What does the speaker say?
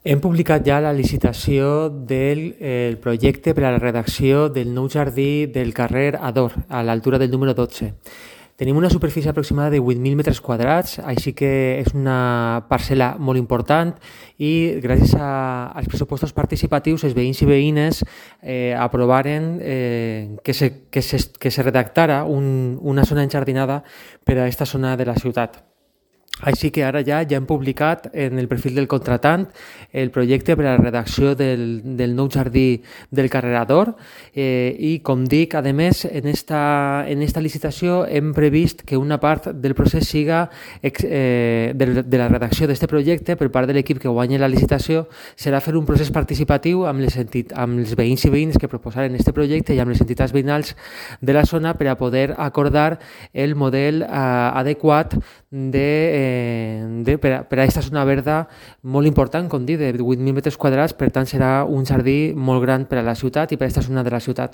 Hem publicat ja la licitació del projecte per a la redacció del nou jardí del carrer Ador, a l'altura del número 12. Tenim una superfície aproximada de 8.000 metres quadrats, així que és una parcel·la molt important i gràcies als pressupostos participatius els veïns i veïnes aprovaren que se redactara una zona enjardinada per a aquesta zona de la ciutat. Així que ara ja hem publicat en el perfil del contratant el projecte per a la redacció del nou jardí del carrer Ador i, com dic, a més, en esta licitació hem previst que una part del procés siga de la redacció d'aquest projecte per part de l'equip que guanya la licitació serà fer un procés participatiu amb els veïns i veïnes que proposaren aquest projecte i amb les entitats veïnals de la zona per a poder acordar el model adequat per a aquesta zona verda molt important, com dic, de 8.000 metres quadrats, per tant serà un jardí molt gran per a la ciutat i per a aquesta zona de la ciutat.